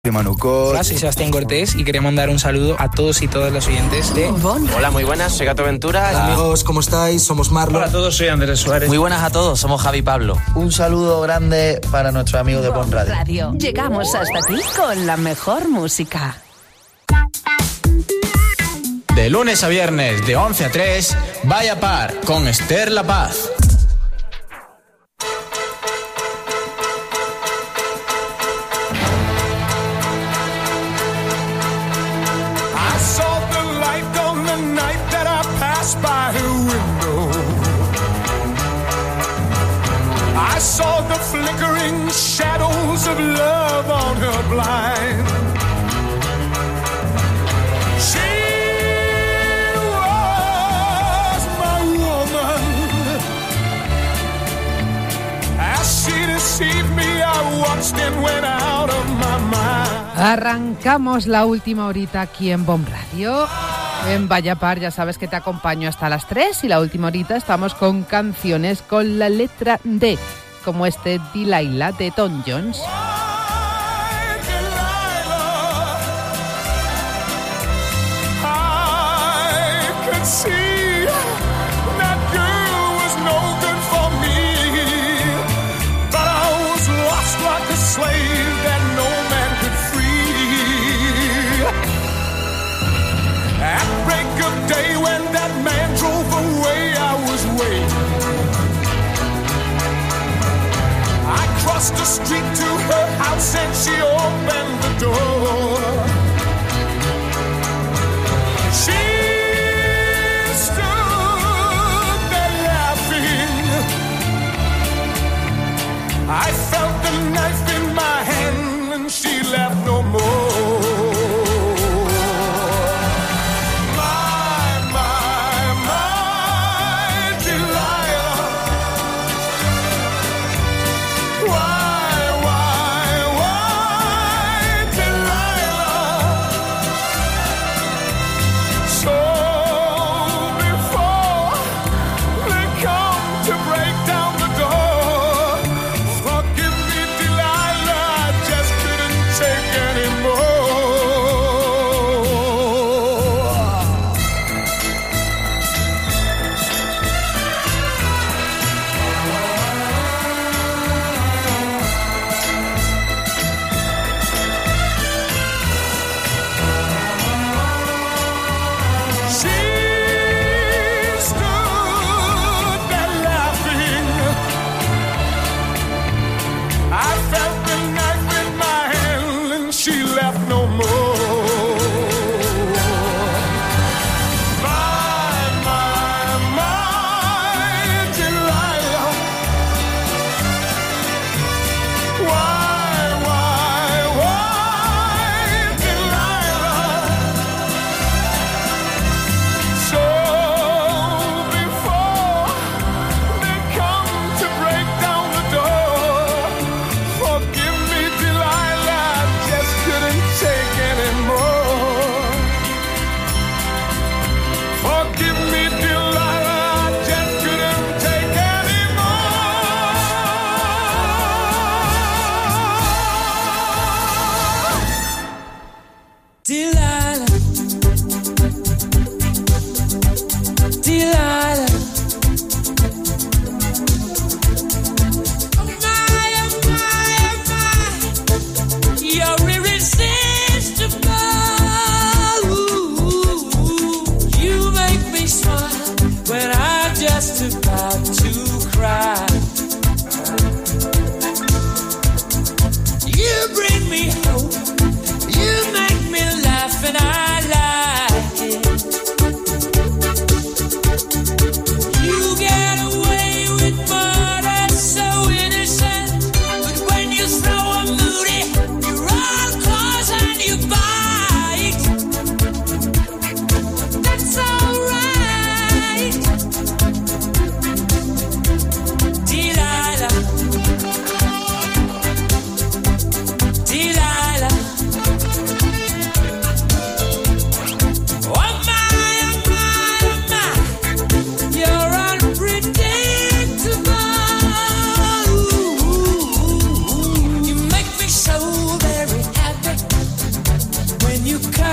de Manucot. Hola, soy Sebastián Cortés y quería mandar un saludo a todos y todas los oyentes de Bon. Hola, muy buenas, soy Gato Ventura. Hola, amigos, ¿cómo estáis? Somos Marlon. Hola a todos, soy Andrés Suárez. Muy buenas a todos, somos Javi Pablo. Un saludo grande para nuestro amigo de Bon Radio. Llegamos hasta ti con la mejor música. De lunes a viernes, de 11 a 3, Vaya Par, con Esther La Paz. By her window, I saw the flickering shadows of love on her blind. She was my woman. As she deceived me, I watched and went out of my mind. Arrancamos la última horita aquí en Bon Radio. En Vaya Par, ya sabes que te acompaño hasta las 3 y la última horita estamos con canciones con la letra D, como este Delilah de Tom Jones. Day when that man drove away, I was waiting. I crossed the street to her house and she opened the door. She stood there laughing. I felt the knife in my hand and she laughed no more.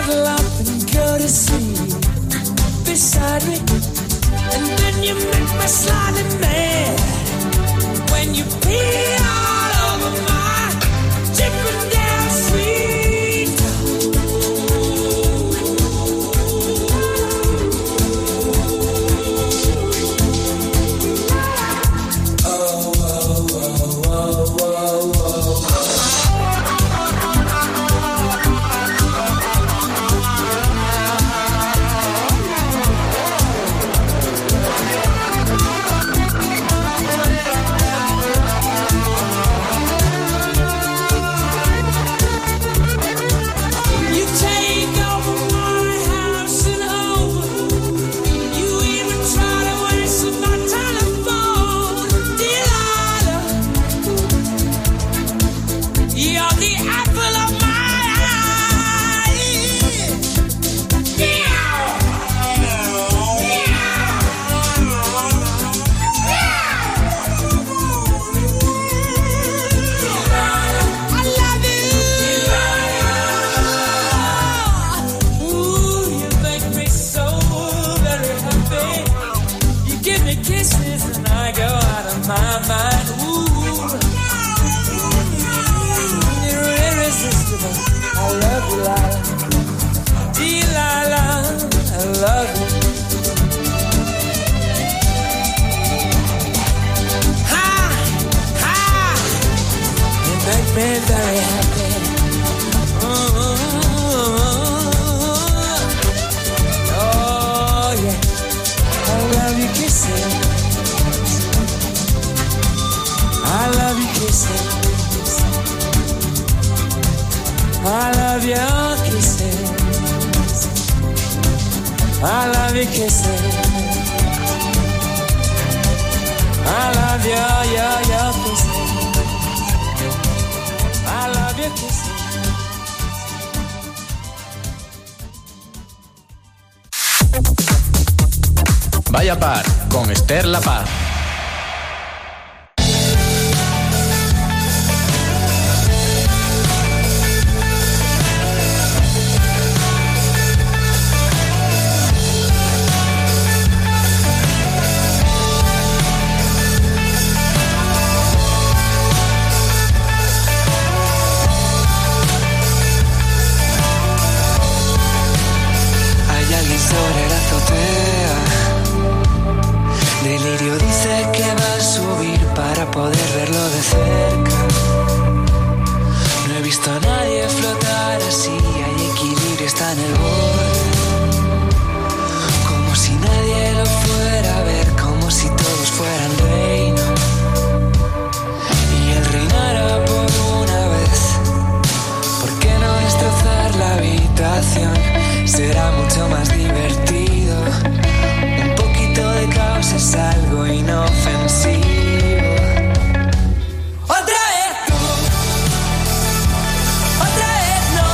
up and go to sleep beside me, and then you make me slightly mad when you pee all over my chicken down sweet. Vaya Par con Esther La Paz. Será mucho más divertido. Un poquito de caos es algo inofensivo. Otra vez tú, otra vez no.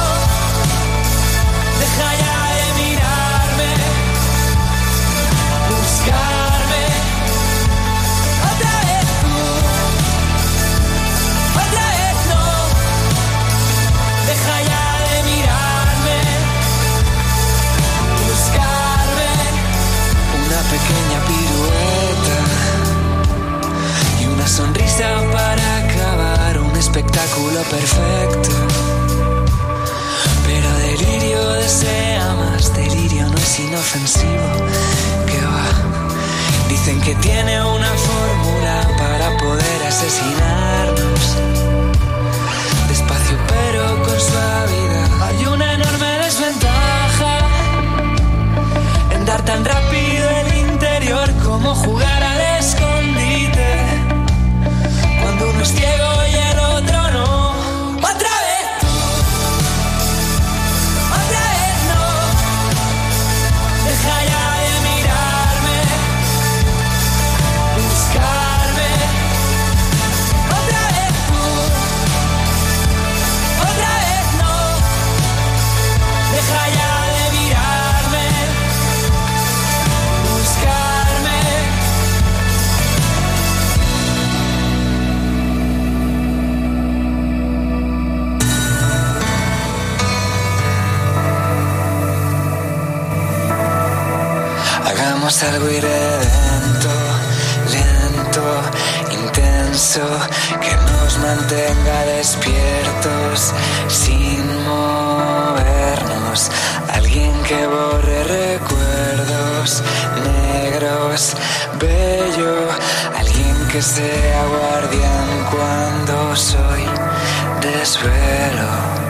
Deja ya de mirarme, buscarme. Otra vez tú, otra vez no. Deja ya de mirarme, buscarme. Una pequeña pirueta y una sonrisa para acabar un espectáculo perfecto. Pero delirio desea más, delirio no es inofensivo. Que va, dicen que tiene una fórmula para poder asesinarnos. Despacio pero con suavidad. Hay una enorme desventaja en dar tan rápido el interior como jugar al escondite. Cuando uno es ciego y el otro no. Otra vez tú, otra vez no. Deja ya de mirarme, buscarme. Hagamos algo irredento, lento, intenso, que nos mantenga despiertos sin movernos. Alguien que borre recuerdos negros, bello. Alguien que sea guardián cuando soy desvelo.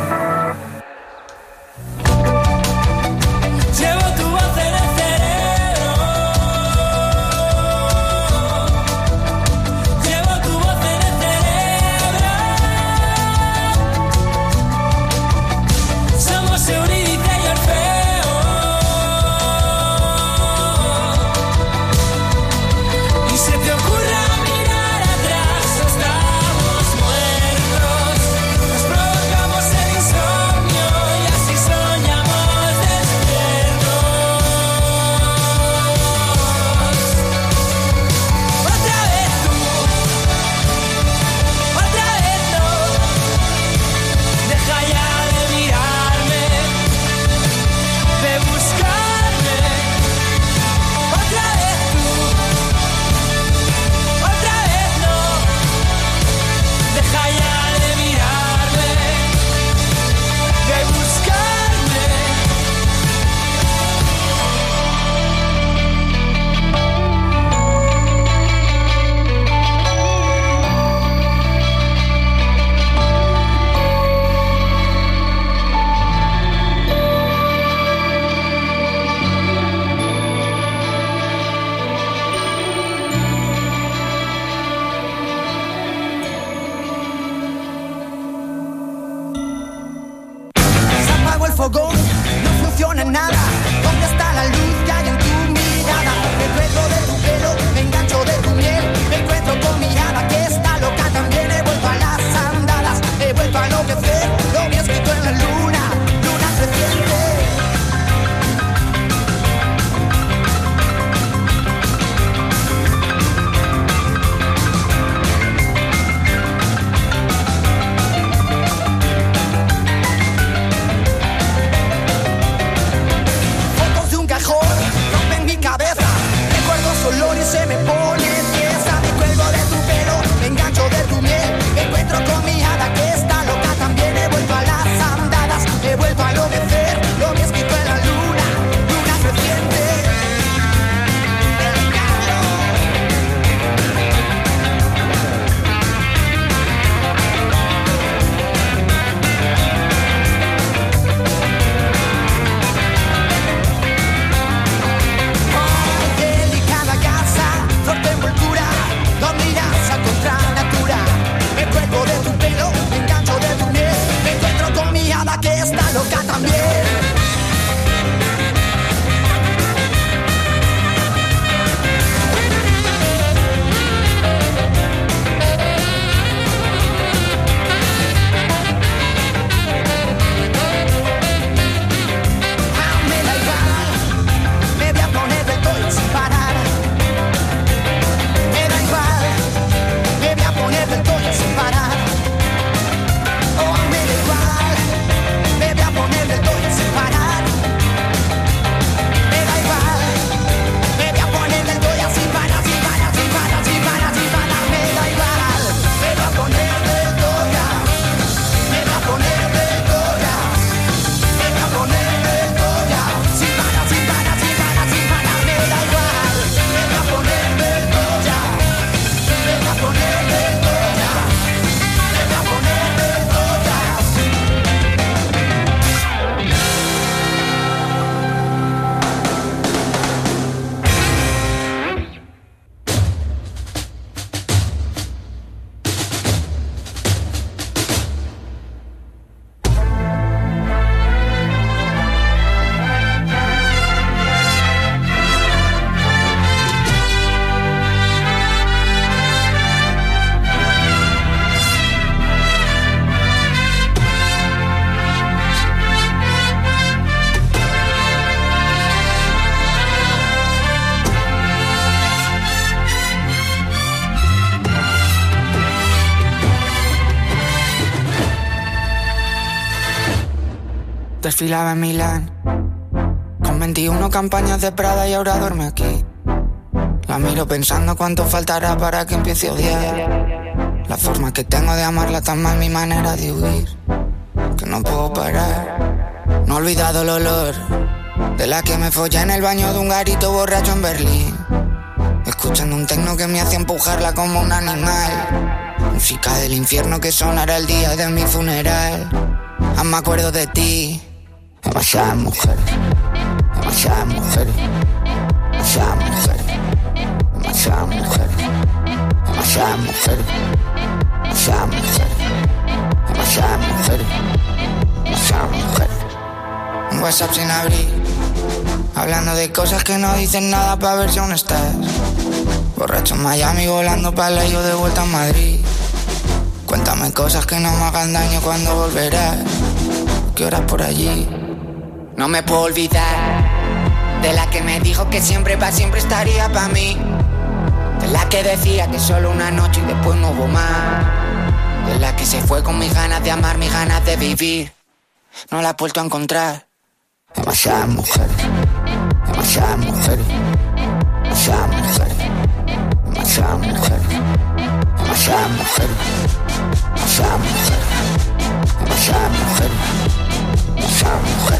Desfilaba en Milán con 21 campañas de Prada y ahora duerme aquí. La miro pensando cuánto faltará para que empiece a odiar. La forma que tengo de amarla tan mal, mi manera de huir, que no puedo parar. No he olvidado el olor de la que me follé en el baño de un garito borracho en Berlín, escuchando un tecno que me hacía empujarla como un animal. Música del infierno que sonará el día de mi funeral. Aún me acuerdo de ti. Demasiadas mujeres, demasiadas mujeres, demasiadas mujeres, demasiadas mujeres, demasiadas mujeres, demasiadas mujeres, demasiadas mujeres, demasiadas mujeres. Un WhatsApp sin abrir, hablando de cosas que no dicen nada para ver si aún estás. Borracho en Miami, volando para la, yo de vuelta a Madrid. Cuéntame cosas que no me hagan daño cuando volverás. ¿Qué horas por allí? No me puedo olvidar de la que me dijo que siempre pa' siempre estaría pa' mí. De la que decía que solo una noche y después no hubo más. De la que se fue con mis ganas de amar, mis ganas de vivir. No la he vuelto a encontrar. Demasiadas mujeres, demasiadas mujeres, demasiadas mujeres, demasiadas mujeres, demasiadas mujeres, demasiadas mujeres, demasiadas mujeres, demasiadas mujeres.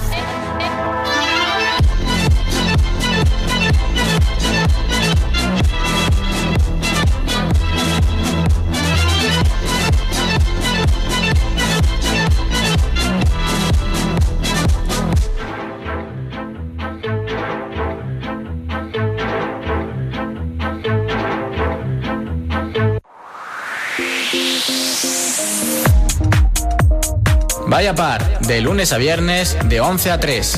Vaya Par, de lunes a viernes, de 11 a 3.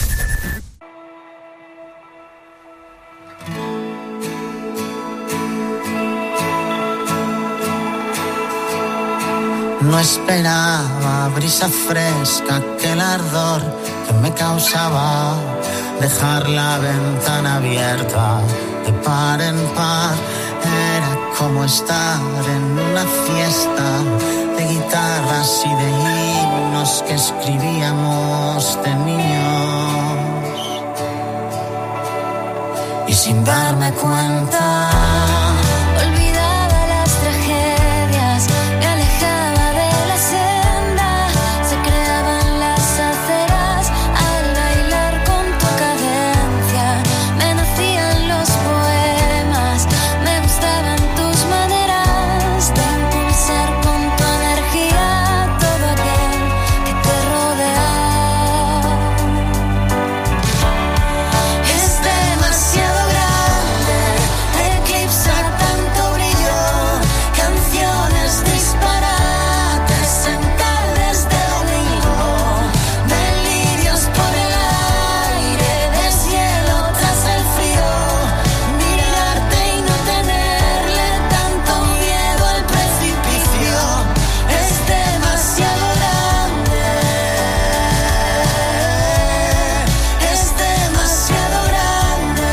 No esperaba brisa fresca, aquel ardor que me causaba dejar la ventana abierta de par en par. Era como estar en una fiesta de guitarras y de himnos que escribíamos de niños. Y sin darme cuenta, olvidaba las tragedias, me alejaba de la senda, se creaban las aceras al bailar con tu cadencia, me nacían los poemas, me gustaban tus maneras de impulsar con tu energía todo aquel que te rodea. Es demasiado grande, eclipsa tanto brillo, canciones disparates en tardes de domingo, delirios por el aire, deshielo tras el frío, mirarte y no tenerle tanto miedo al precipicio. Es demasiado grande, es demasiado grande.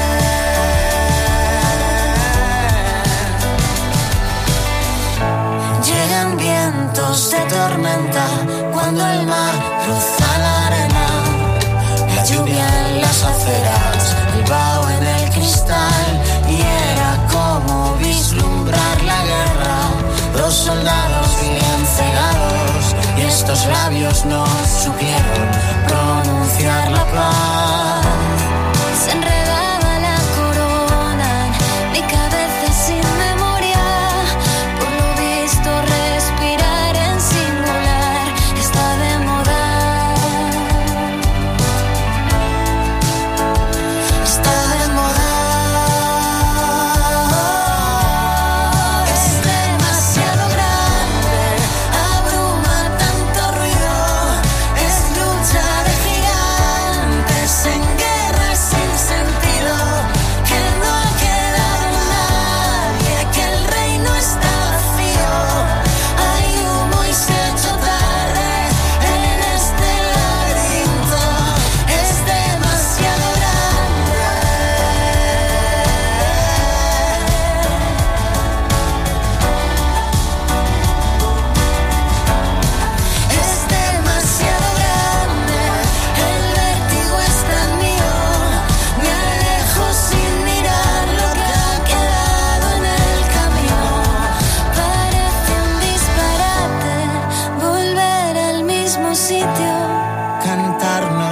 Llegan vientos de tormenta cuando el mar cruza la arena, la lluvia en las aceras, el vaho en el cristal, y era como vislumbrar la guerra, dos soldados bien cegados, y estos labios no supieron pronunciar la paz. Se enredaba la corona en mi cabeza sin memoria, por lo visto respirar en singular está de moda. Está de moda. Es demasiado grande, abruma tanto ruido, es lucha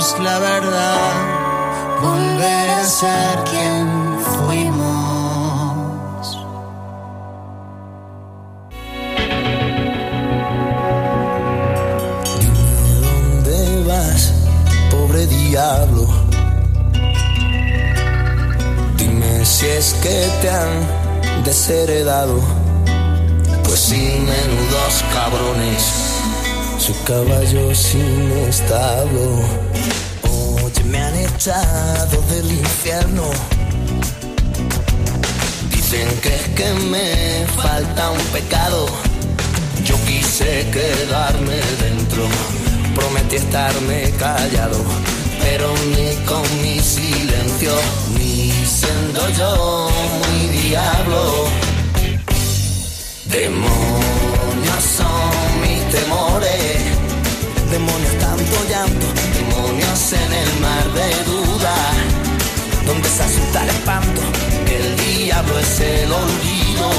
es la verdad, volver a ser quien fuimos. Dime dónde vas, pobre diablo. Dime si es que te han desheredado. Pues sí, menudos cabrones, soy caballo sin establo. Oye, me han echado del infierno. Dicen que es que me falta un pecado. Yo quise quedarme dentro, prometí estarme callado, pero ni con mi silencio, ni siendo yo muy diablo. Demonios son mis temores, demonios tanto llanto, demonios en el mar de duda, donde se asusta el espanto, que el diablo es el olvido.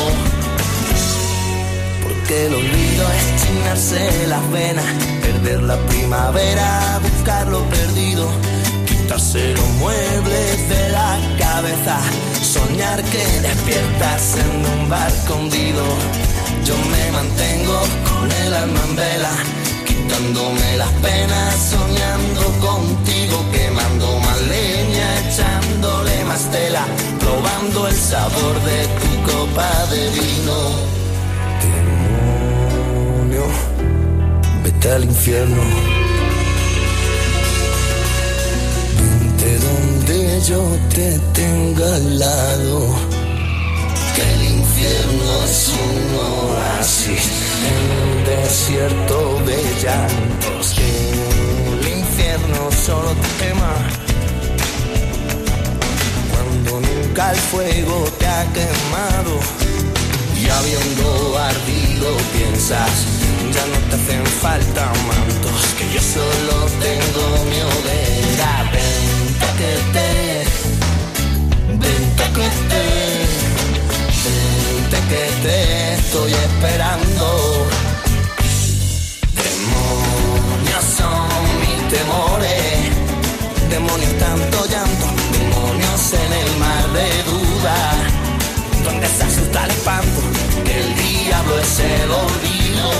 Porque el olvido es chinarse las venas, perder la primavera, buscar lo perdido, quitarse los muebles de la cabeza, soñar que despiertas en un barco hundido. Yo me mantengo con el alma en vela, quitándome las penas, soñando contigo, quemando más leña, echándole más tela, probando el sabor de tu copa de vino. Demonio, vete al infierno. Vente donde yo te tenga al lado, que el infierno es un oasis en un desierto de llantos, que el infierno solo te quema cuando nunca el fuego te ha quemado, y habiendo ardido piensas, ya no te hacen falta mantos, que yo solo tengo mi hoguera. Vente que te estoy esperando. Demonios son mis temores, demonios tanto llanto, demonios en el mar de duda, donde se asusta el espanto, que el diablo es el olvido.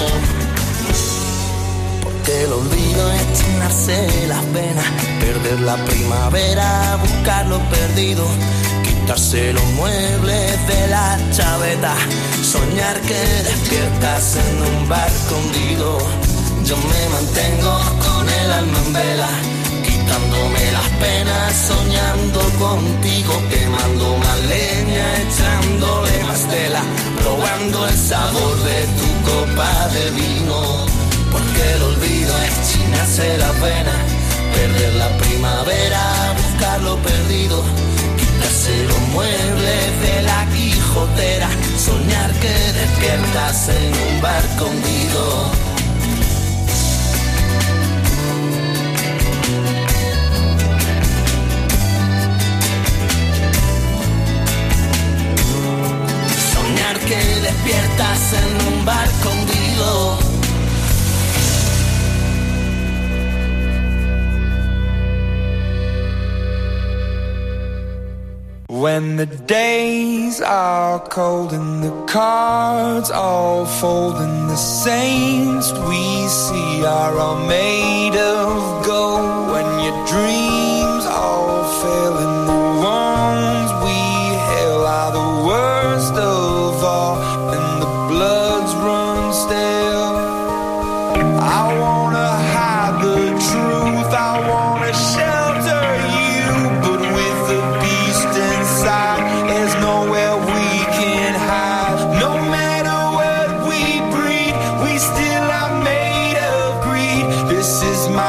Porque el olvido es chinarse las venas, perder la primavera, buscar lo perdido, quitarse los muebles de la chaveta, soñar que despiertas en un barco hundido. Yo me mantengo con el alma en vela, quitándome las penas, soñando contigo, quemando más leña, echándole más tela, probando el sabor de tu copa de vino. Porque el olvido es chinarse la pena, perder la primavera, buscar lo perdido, quitarse los muebles de la Quijotera, soñar que despiertas en un barco hundido. Soñar que despiertas en un barco hundido. When the days are cold and the cards all fold and the saints we see are all made of gold, when your dreams all fail and the ones we hail are the worst of all and the bloods run stale, I wanna hide the truth, I wanna shelter you, but with the beast inside, there's nowhere we can hide. No matter what we breed, we still are made of greed. This is my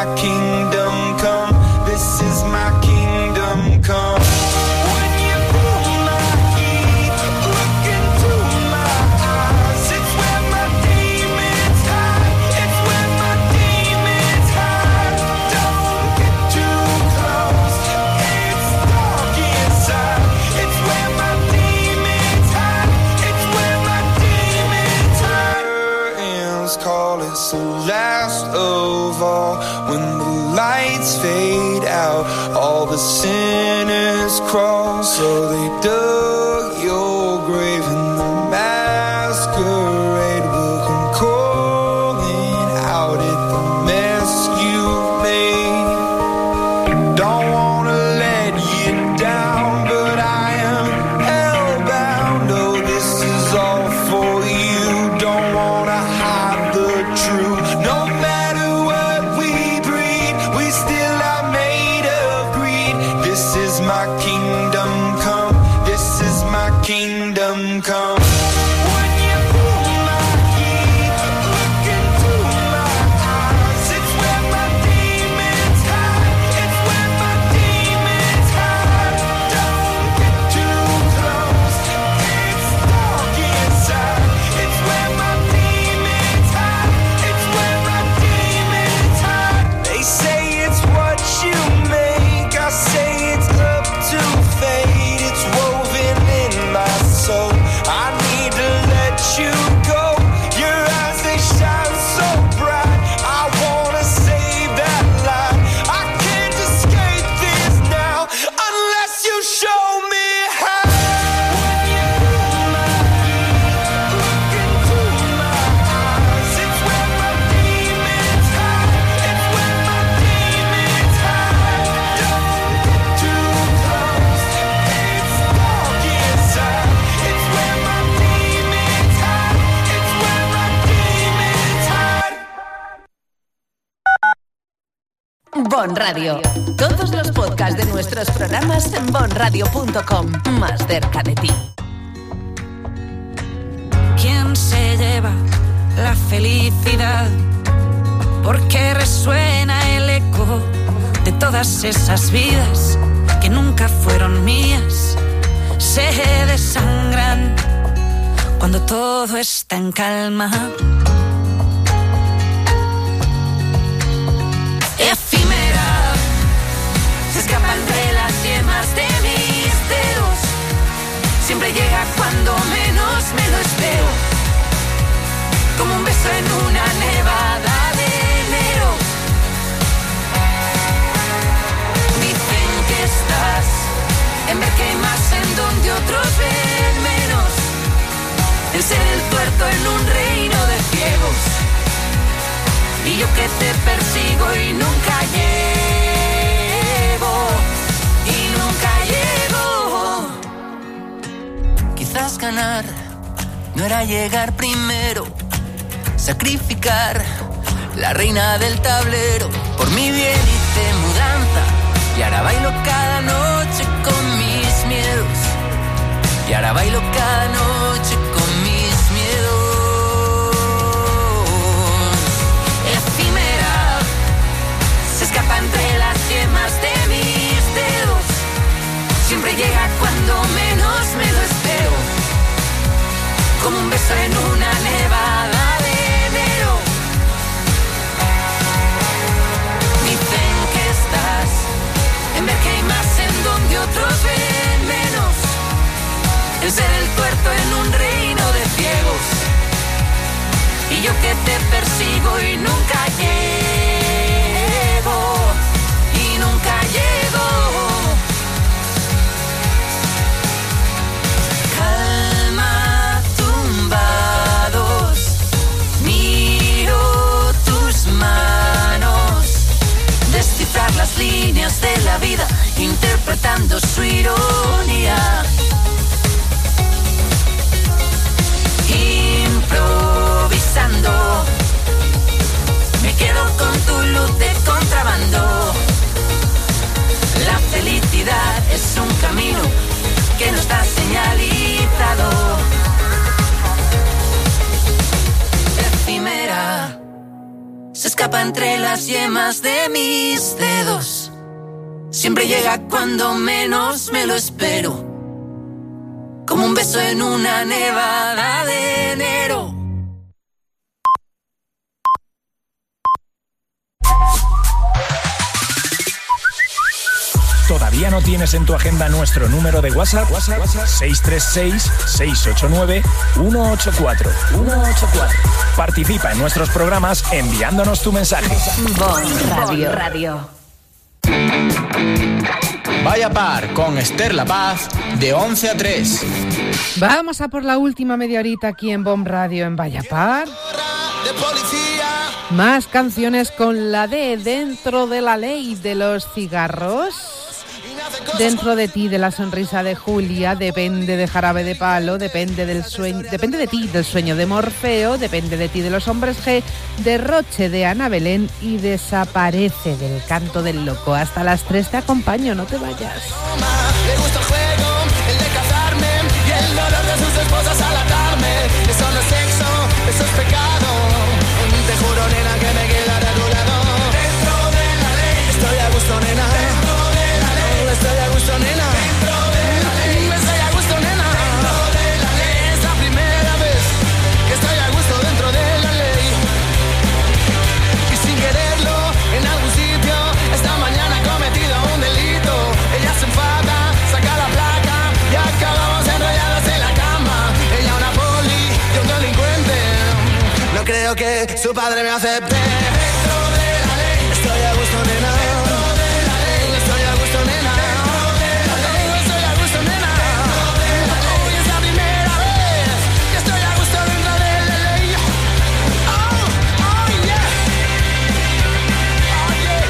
lights fade out, all the sinners crawl, so they dug your grave and the masquerade will come calling out at the mess you've made. Don't wanna let you down, but I am hellbound. Oh, this is all for you. Don't wanna hide the truth. No matter what we breed, we still are made of greed. This is my kingdom come. This is my kingdom come. Bon Radio. Todos los podcasts de nuestros programas en bonradio.com. Más cerca de ti. ¿Quién se lleva la felicidad? Porque resuena el eco de todas esas vidas que nunca fueron mías. Se desangran cuando todo está en calma. Efímera, se escapa entre las yemas de mis dedos. Siempre llega cuando menos me lo espero, como un beso en una nevada de enero. Dicen que estás en ver que hay más en donde otros ven menos, en ser el tuerto en un reino de ciegos. Y yo que te persigo y nunca llego, y nunca llego. Quizás ganar no era llegar primero, sacrificar la reina del tablero. Por mi bien hice mudanza y ahora bailo cada noche con mis miedos. Y ahora bailo cada noche con mis miedos. Se escapa entre las yemas de mis dedos. Siempre llega cuando menos me lo espero, como un beso en una nevada de enero. Dicen que estás en ver que hay más en donde otros ven menos, en ser el tuerto en un reino de ciegos. Y yo que te persigo y nunca llego, y nunca llego. Calma, tumbados, miro tus manos, descifrar las líneas de la vida, interpretando su ironía. Improvisando, me quedo con tu luz de contrabando. La felicidad es un camino que no está señalizado. Efímera, se escapa entre las yemas de mis dedos. Siempre llega cuando menos me lo espero, como un beso en una nevada de enero. ¿Todavía no tienes en tu agenda nuestro número de WhatsApp? 636-689-184. Participa en nuestros programas enviándonos tu mensaje. Bon Radio. Vaya Par con Esther La Paz de 11 a 3. Vamos a por la última media horita aquí en Bomb Radio en Vaya Par. Más canciones con la D, Dentro de la Ley de los Cigarros. Dentro de ti, de La Sonrisa de Julia. Depende de Jarabe de Palo. Depende del sueño, depende de ti, del Sueño de Morfeo. Depende de ti, de Los Hombres G. Derroche de Ana Belén. Y Desaparece del Canto del Loco. Hasta las 3 te acompaño, no te vayas. Le gusta el juego, el de cazarme y el dolor de sus esposas al atarme. Eso no es sexo, eso es pecado. Te juro, nena, que me quedaré a tu lado. Dentro de la ley estoy a gusto, nena. Dentro de la ley estoy a gusto, nena. Dentro de la ley estoy a gusto, nena. Dentro de la ley es la primera vez que estoy a gusto dentro de la ley. Y sin quererlo, en algún sitio esta mañana he cometido un delito. Ella se enfada, saca la placa y acabamos enrollados en la cama. Ella una poli y un delincuente. No creo que su padre me acepte. Dentro de la ley estoy a gusto, nena. Dentro de la ley estoy a gusto, nena. Dentro de la ley estoy a gusto, nena. Dentro de la ley es la primera vez que estoy a gusto dentro de la ley. Oh, oh yeah. Oh yeah.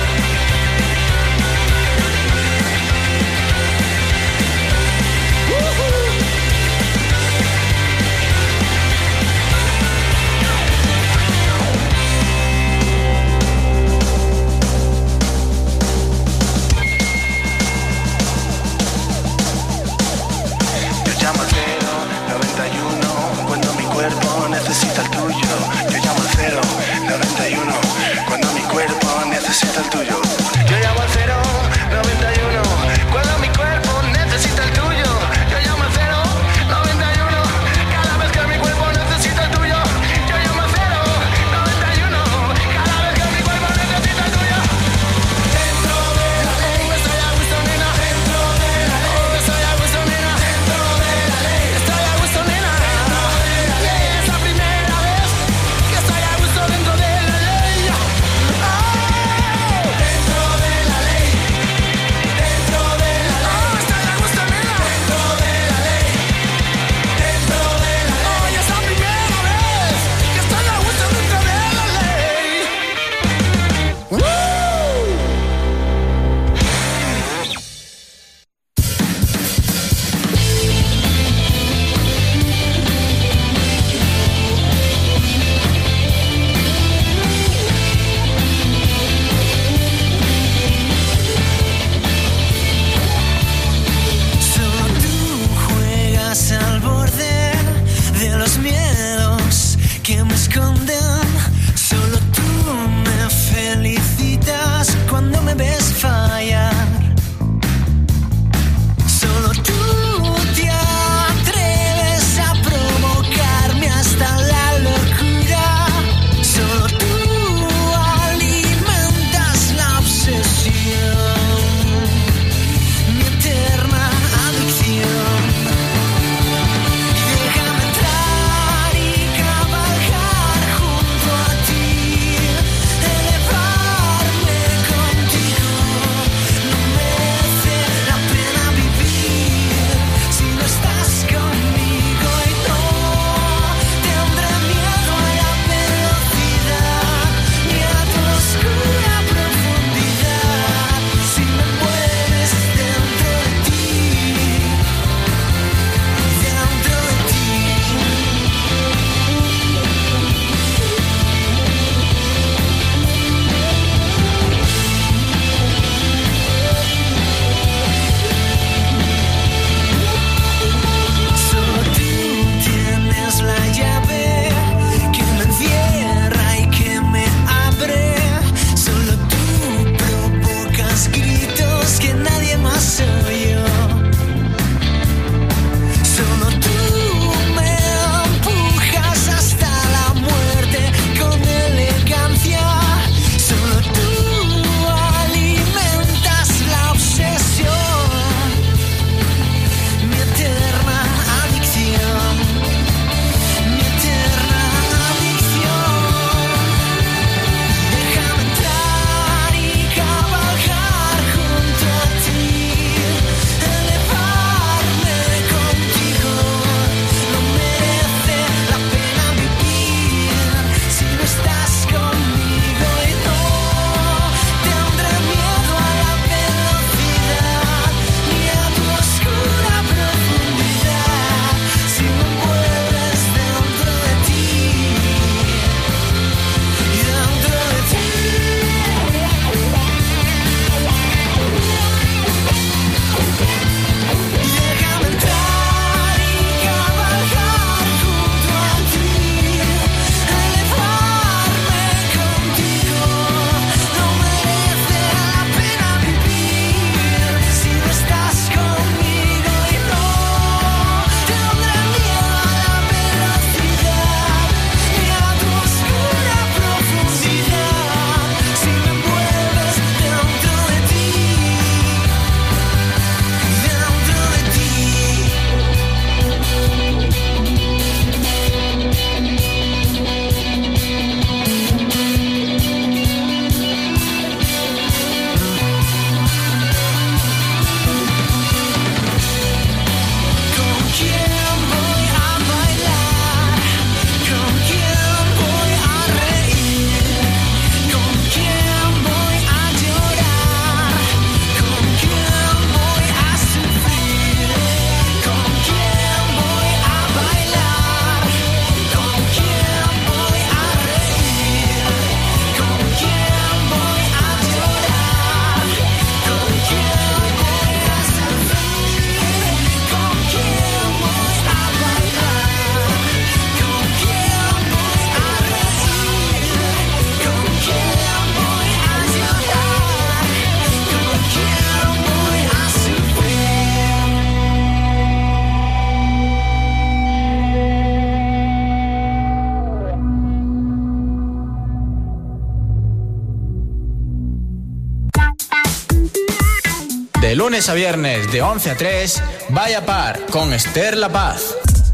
De lunes a viernes, de 11 a 3, Vaya Par con Esther La Paz.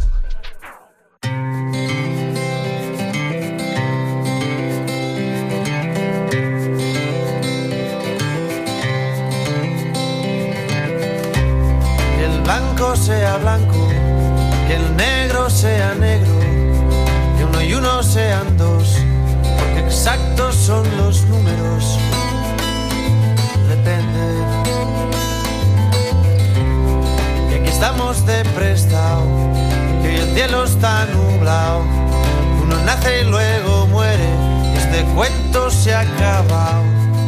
Que el blanco sea blanco, que el negro sea negro, que uno y uno sean dos, porque exactos son los números. Depende. Y aquí estamos de prestado, que hoy el cielo está nublado. Uno nace y luego muere, y este cuento se ha acabado.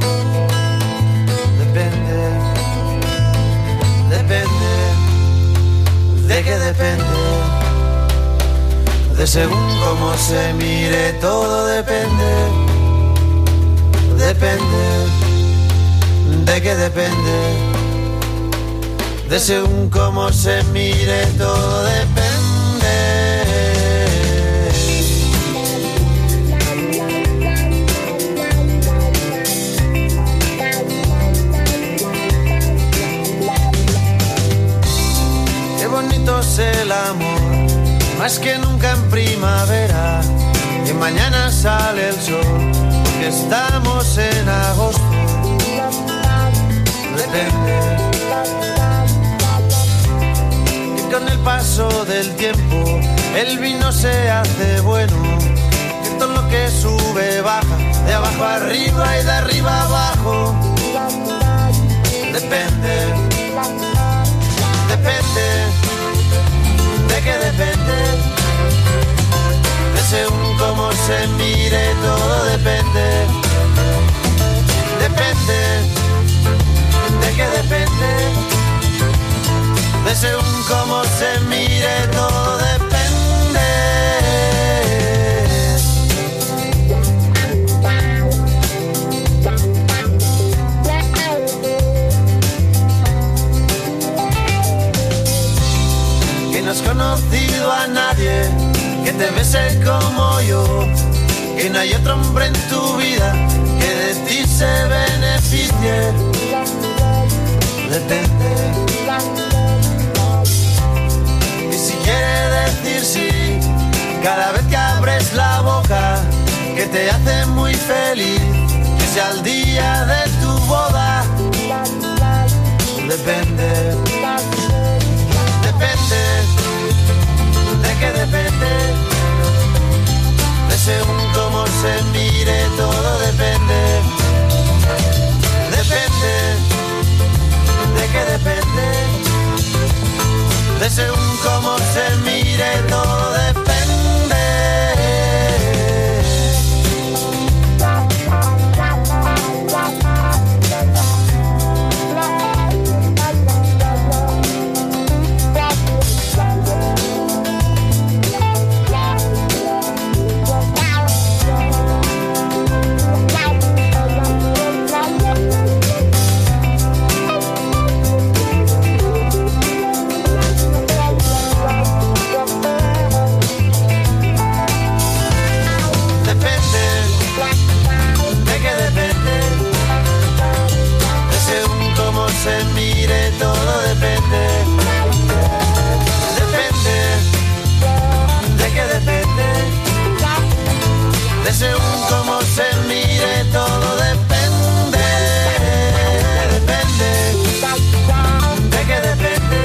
Depende. Depende. ¿De qué depende? De según cómo se mire, todo depende. Depende. ¿De qué depende? De según cómo se mire, todo depende. Qué bonito es el amor, más que nunca en primavera, que mañana sale el sol, porque estamos en agosto. Depende. Que con el paso del tiempo el vino se hace bueno, que todo lo que sube baja, de abajo arriba y de arriba abajo. Depende. Depende. ¿De qué depende? De según cómo se mire, todo depende. Depende. ¿De qué depende? De según cómo se mire, todo depende. Que no has conocido a nadie que te bese como yo, que no hay otro hombre en tu vida que de ti se beneficie. Depende. Y si quiere decir sí, cada vez que abres la boca, que te hace muy feliz, que sea el día de tu boda. Depende. Depende. ¿De qué depende? De según cómo se mire, todo depende. Depende. ¿De qué depende? De según cómo se mire, todo depende. Se mire, todo depende. Depende. ¿De qué depende? De según cómo se mire, todo depende. Depende. ¿De qué depende?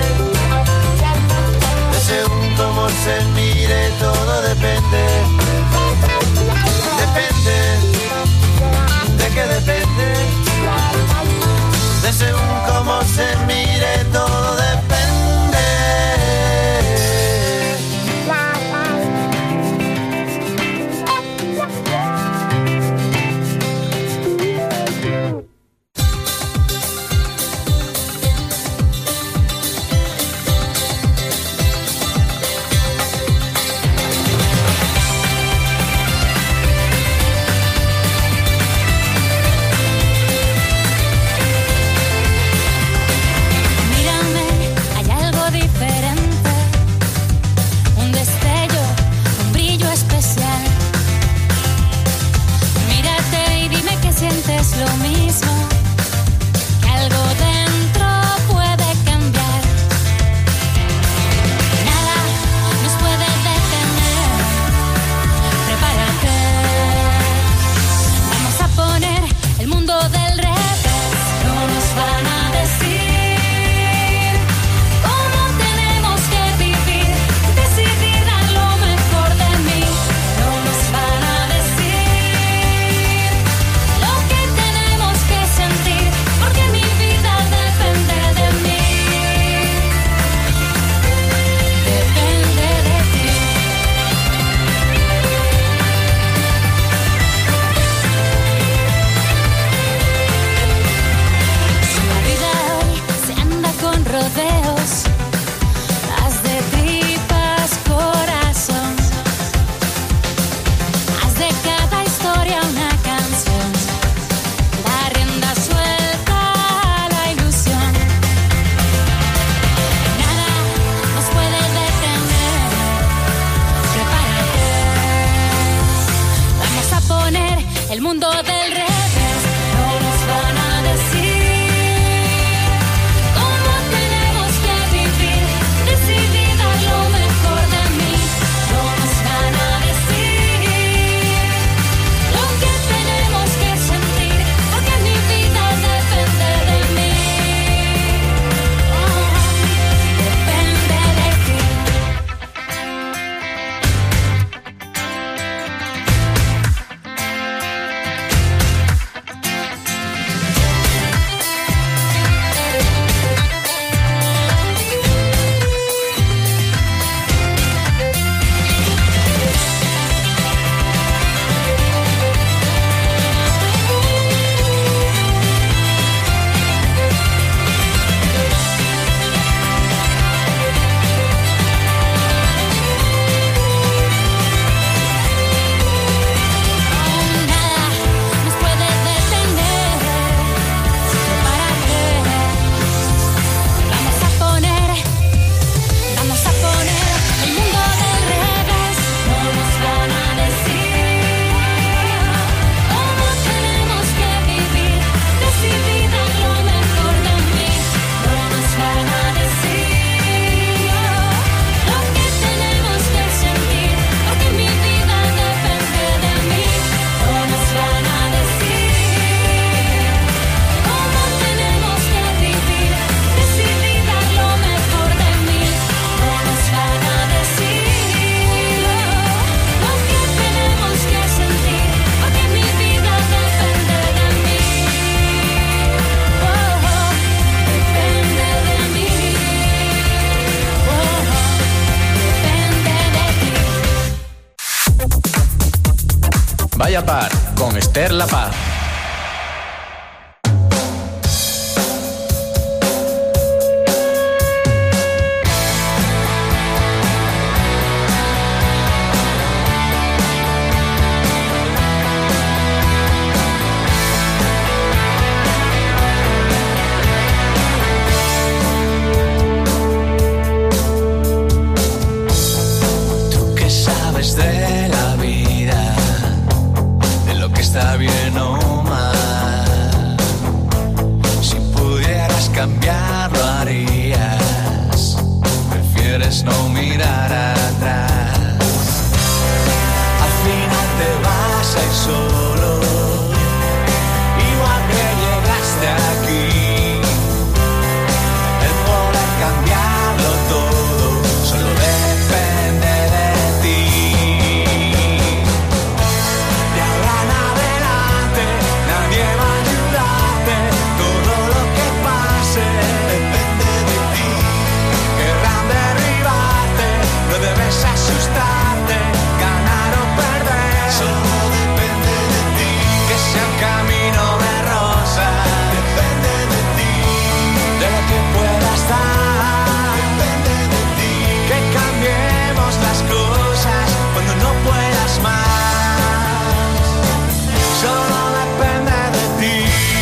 De según cómo se mire, todo depende. Depende. ¿De qué depende? De según cómo se mire, todo depende. Mírame Vaya Par con Esther La Paz. De la vida, de lo que está bien o mal. Si pudieras cambiar, lo harías. Prefieres no mirar atrás. Al final te vas a ir solo, igual que llegaste aquí. El poder cambiarlo todo solo depende de ti. Asustarte, ganar o perder, solo depende de ti. Que sea un camino de rosas, depende de ti. De lo que puedas dar, depende de ti. Que cambiemos las cosas cuando no puedas más, solo depende de ti.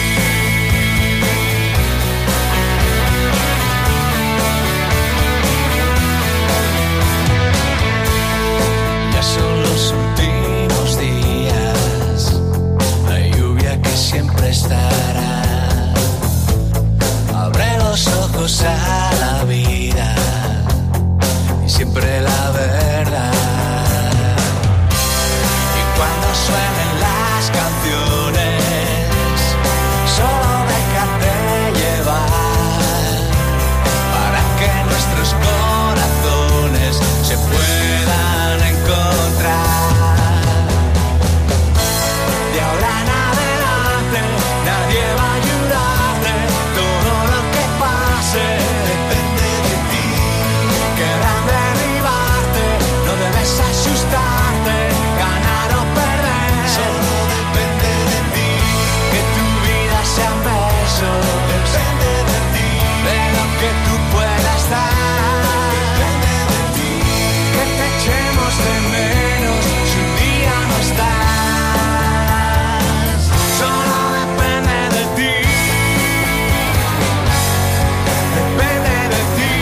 Son los últimos días, la lluvia que siempre estará. Abre los ojos a la vida y siempre la verdad. Y cuando suenen las canciones, solo déjate llevar para que nuestros corazones se puedan encontrar. De ahora en adelante nadie va a ayudarte. Todo lo que pase depende de ti. Querrán derribarte, no debes asustarte. Ganar o perder, solo depende de ti. Que tu vida sea un beso, depende de ti. De lo que tú puedas dar, depende de ti. Que te echemos de menos si un día no estás, solo depende de ti, depende de ti.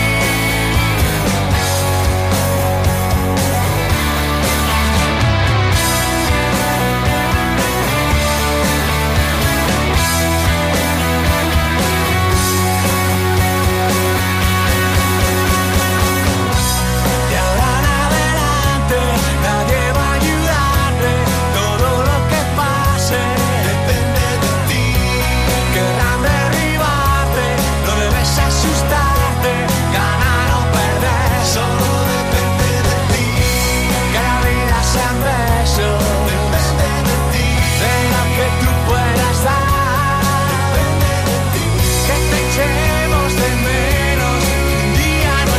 De ahora en adelante nadie va a ayudarte. Todo lo que pase depende de ti. Querrán derribarte, no debes asustarte. Ganar o perder, solo depende de ti. Que la vida sea un beso, depende de ti. De lo que tú puedas dar, depende de ti. Que te echemos de menos si un día no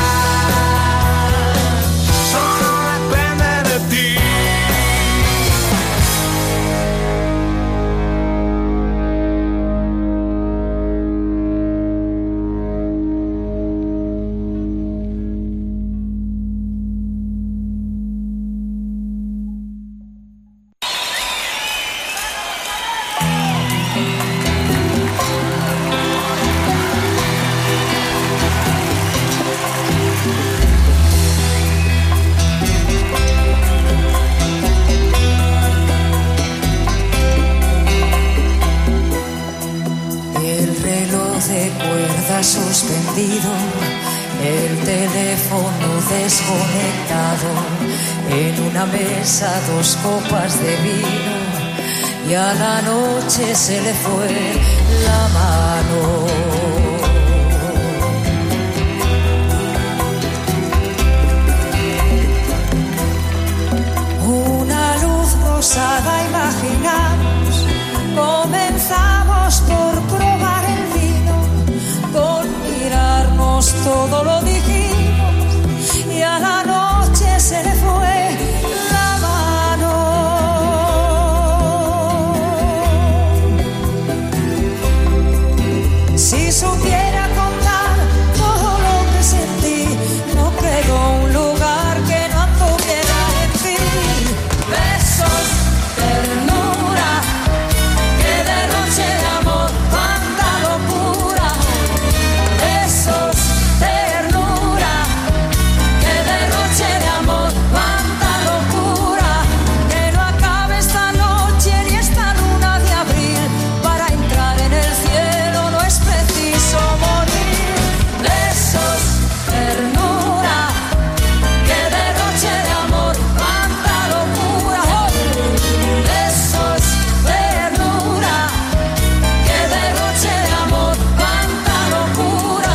estás, solo depende de ti. El reloj de cuerda suspendido, el teléfono desconectado, en una mesa 2 copas de vino y a la noche se le fue la mano. Una luz rosada imaginamos, comenzamos por probar el vino, con mirarnos todo lo dijimos y a la noche se le fue la mano. Si supiera contar todo lo que sentí, no quedó un lugar que no anduviera en ti. Besos, ternura, que derroche de amor, cuánta locura. Besos, ternura, que derroche de amor, cuánta locura. Que no acabe esta noche ni esta luna de abril. Para entrar en el cielo no es preciso morir. Besos, ternura, que derroche de amor, cuánta locura. Besos, ternura, que derroche de amor, cuánta locura.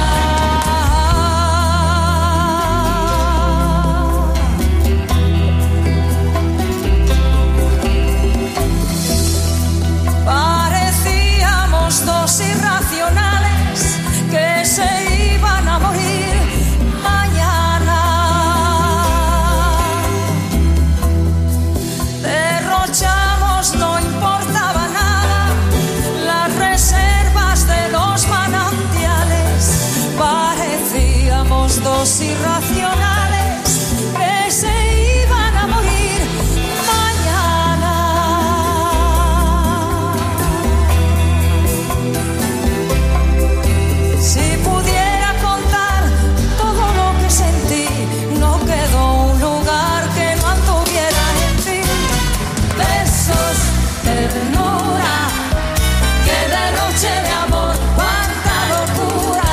Parecíamos dos irracionales que se iban a morir mañana. Derrochamos, no importaba nada, las reservas de los manantiales. Parecíamos dos irracionales que se iban a morir mañana. Si pudiera contar todo lo que sentí, no quedó un lugar que no anduviera en ti. Besos, ternura, que derroche de amor, cuánta locura.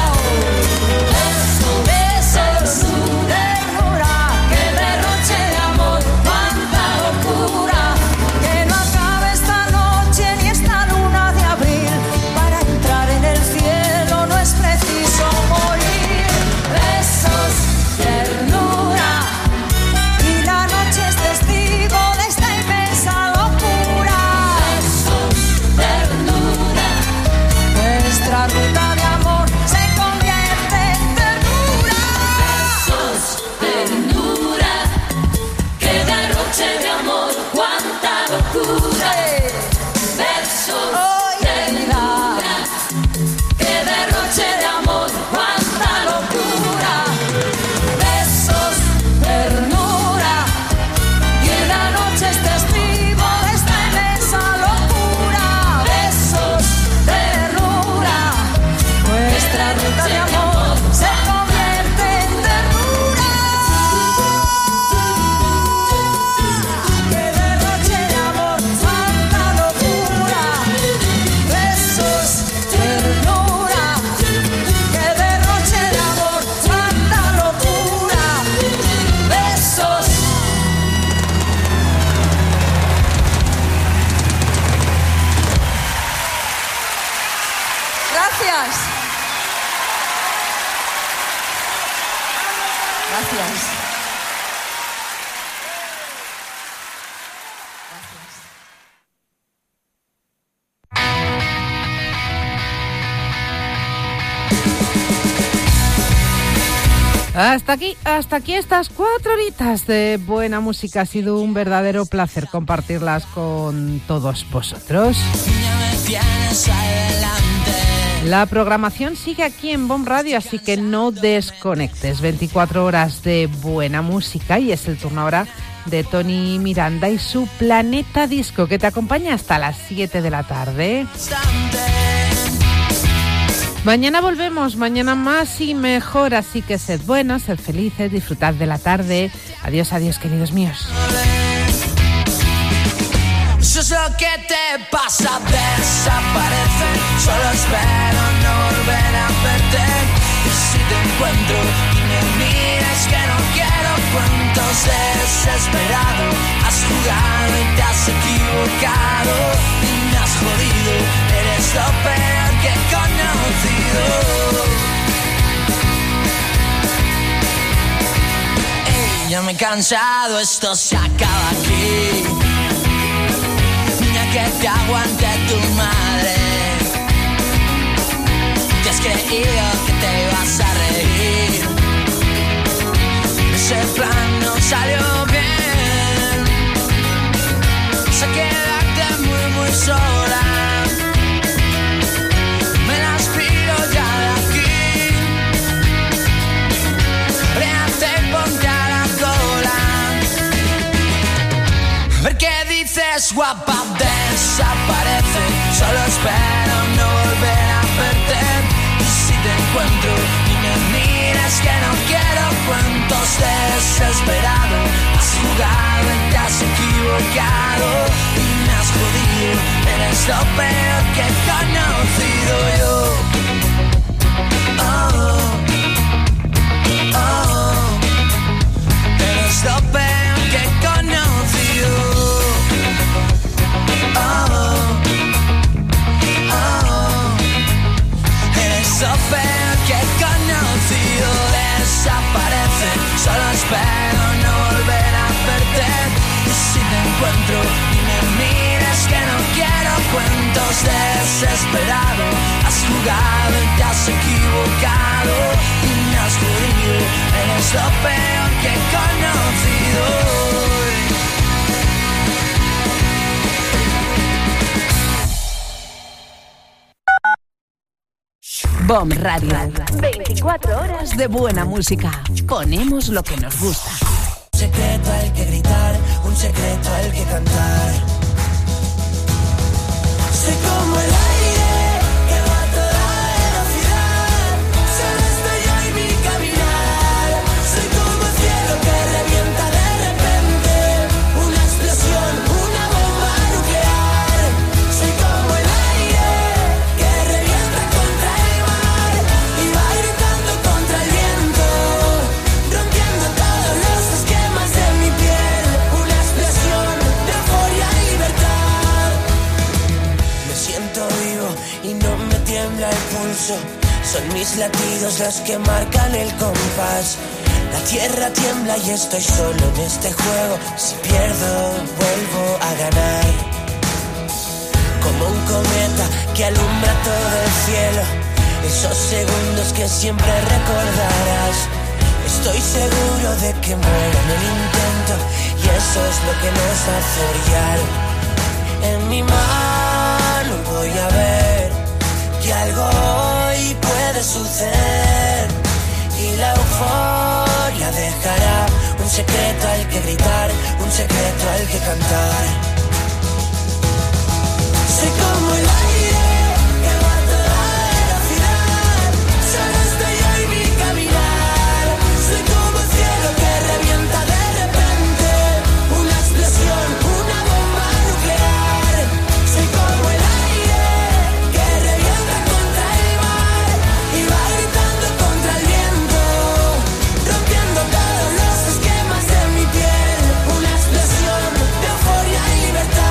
Besos, ternura, que derroche de amor, cuánta locura. Que no acabe esta noche ni esta luna de abril. Para entrar en el cielo no es preciso morir. Besos, ternura, y la noche es testigo de esta inmensa locura. Besos, ternura, nuestra ruta de amor se convierte en ternura. Besos, ternura, que derroche de amor, cuánta locura. Besos, ternura, que derroche de amor, cuánta locura. Besos, ternura, y la noche es testigo de esta inmensa locura. Besos, ternura, nuestra ruta de amor se convierte en ternura. Que derroche de amor, cuánta locura. Besos, ternura, que derroche de amor, cuánta locura. Besos. Gracias. Gracias. Hasta aquí estas 4 horitas de buena música. Ha sido un verdadero placer compartirlas con todos vosotros. La programación sigue aquí en Bon Radio, así que no desconectes. 24 horas de buena música y es el turno ahora de Tony Miranda y su Planeta Disco, que te acompaña hasta las 7 de la tarde. Mañana volvemos, mañana más y mejor, así que sed buenos, sed felices, disfrutad de la tarde. Adiós, adiós, queridos míos. Eso es lo que te pasa, desaparece. Solo espero no volver a verte. Y si te encuentro y me miras que no quiero cuentos desesperado. Has jugado y te has equivocado y me has jodido. Eres lo peor que he conocido. Ey, ya me he cansado, esto se acaba aquí. Que te aguante tu madre. Te has creído que te ibas a reír. Ese plan no salió bien. Vas a quedarte muy muy sola. Me las pido ya. eres guapa, desaparece. Solo espero no volver a verte. Y si te encuentro y me miras, que no quiero cuentos desesperados. Has jugado y te has equivocado y me has jodido. Eres lo peor que he conocido yo. Eres lo peor que he conocido. Eres lo peor que he conocido. Desaparece, solo espero no volver a verte. Y si te encuentro y me miras, que no quiero cuentos desesperados. Has jugado y te has equivocado y me has jodido. Eres lo peor que he conocido. BOM Radio. 24 horas de buena música. Ponemos lo que nos gusta. Un secreto al que gritar, un secreto al que cantar. Soy como el aire que va a toda velocidad. Solo estoy yo y mi caminar. Soy como el cielo que revienta de repente. Una explosión, una bomba nuclear. Soy como el aire que revienta contra el mar y va gritando contra el viento, rompiendo todos los esquemas de mi piel. Una explosión de euforia y libertad. Me siento vivo y no me tiembla el pulso. Son mis latidos los que marcan el compás. La tierra tiembla y estoy solo en este juego. Si pierdo, vuelvo a ganar. Como un cometa que alumbra todo el cielo. Esos segundos que siempre recordarás. Estoy seguro de que muero en el intento y eso es lo que nos hace brillar. En mi mano voy a ver que algo hoy puede suceder y la euforia dejará un secreto al que gritar, un secreto al que cantar. Soy como el aire que va a toda velocidad. Solo estoy yo y mi caminar. Soy como el cielo que revienta de repente. Una explosión, una bomba nuclear. Soy como el aire que revienta contra el mar y va gritando contra el viento, rompiendo todos los esquemas de mi piel. Una explosión de euforia y libertad.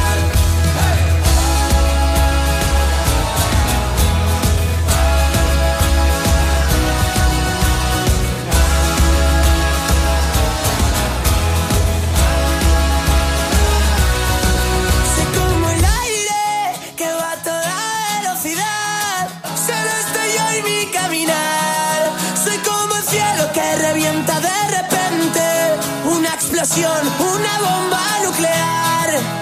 Soy como el aire que va a toda velocidad. Solo estoy yo y mi caminar. Soy como el cielo que revienta de repente. Una explosión, una bomba nuclear.